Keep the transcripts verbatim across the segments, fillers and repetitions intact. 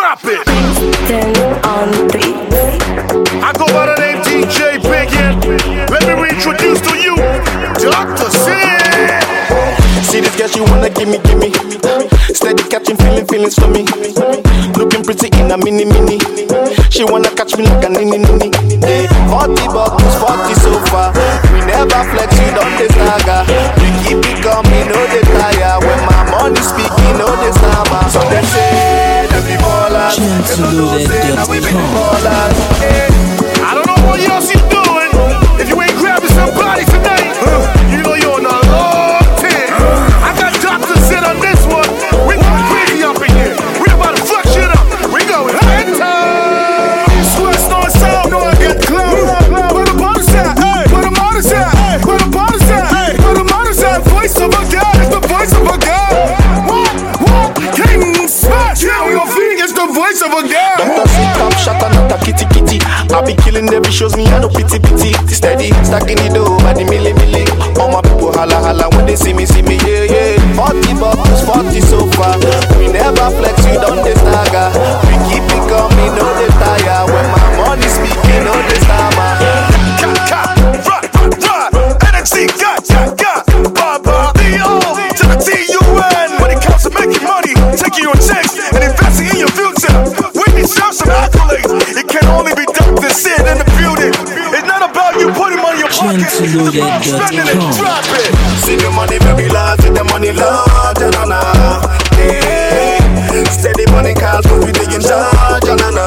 drop it. Then on beat. I go by the name D J Big Yen. Let me reintroduce to you Doctor Sid. See this girl, she wanna gimme, gimme. Steady catching feeling, feelings for me. Looking pretty in a mini, mini. She wanna catch me like a nini, nini. Hey, forty bottles, forty so far. We never flex, you don't this naga. We keep it coming, no they tire. When my money speaking, no they stammer. So they say, they be ballers. They don't know, say, now we be the ballers. Hey. I don't know what else you doing. If you ain't grabbing somebody tonight, you know you're on a long ten. I got Doctor Sid on this one. We going crazy up in here. We about to fuck shit up. We going head time. Sweats on sound, no I got clout. Where the bottom at? Hey, where the motors at? Hey, where the bottom at? Hey, where the motors at? Voice of a God, it's the voice of a God. What? What? King Smash. Yeah, we gon' feed. It's the voice of a God. Doctor Sid come shot and not a kitty kitty. I be killing every shows me, I no pity pity. Steady, stacking it over the milli milli. All my people holla holla when they see me, see me, yeah, yeah. Forty bottles, forty so far. We never flex, we don't they stagger. We keep it coming, no they tire. When my money speaking, no they stammer. Cut, cut, run, run, run. Energy, got, got, got. Baba, D O to the T U N. When it comes to making money, taking your checks and investing in your future. When you shout some accolades, it can only be Doctor Sid in the building. It's not about you putting money in your pocket. Spending it, drop it. See the money very large, see the money large, na na. Hey, steady money cars, but we taking charge, na na.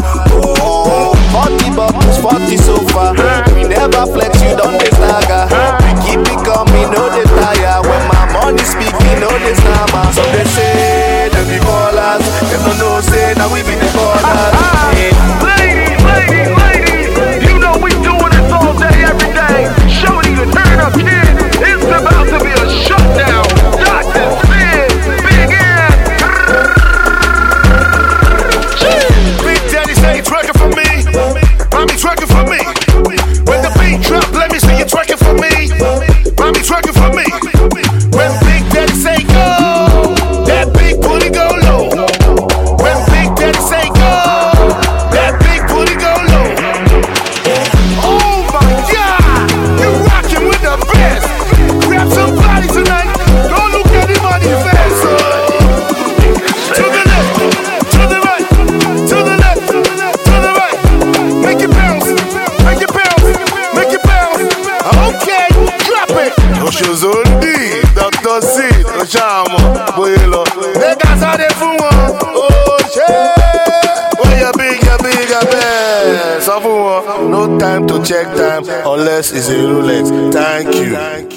Oh, forty bottles, forty so far. We never flex, you don't they stagger. We keep it coming, no they tire. When my money speaking, no they stammer. So they say, they be ballers. They don't know, say, now we be the ballers. Hey. Ladies, ladies, ladies, you know we doing this all day, every day. Shorty the turn up kid. It's about to be a shutdown. Doctor Sid, Big Yen. Big Daddy say you twerking for me. Mommy twerking for me. When the beat drop, let me see you twerking for me. Mommy twerking for me. When Big Daddy say go, that big booty go low. When Big Daddy say go, that big booty go low. Oh my God, you rockin' with the best. Grab somebody tonight. Don't look at him on his face. To the left, to the right, to the left, to the right. Make it bounce, make it bounce, make it bounce. Okay, drop it. Oshozondi, Doctor Sid, Oshamo, Boyelo. Niggas are there for one. Oh shit. Oh yeah, big, yeah, big, yeah, big. So for one, no time to check time unless it's a Rolex. Thank you.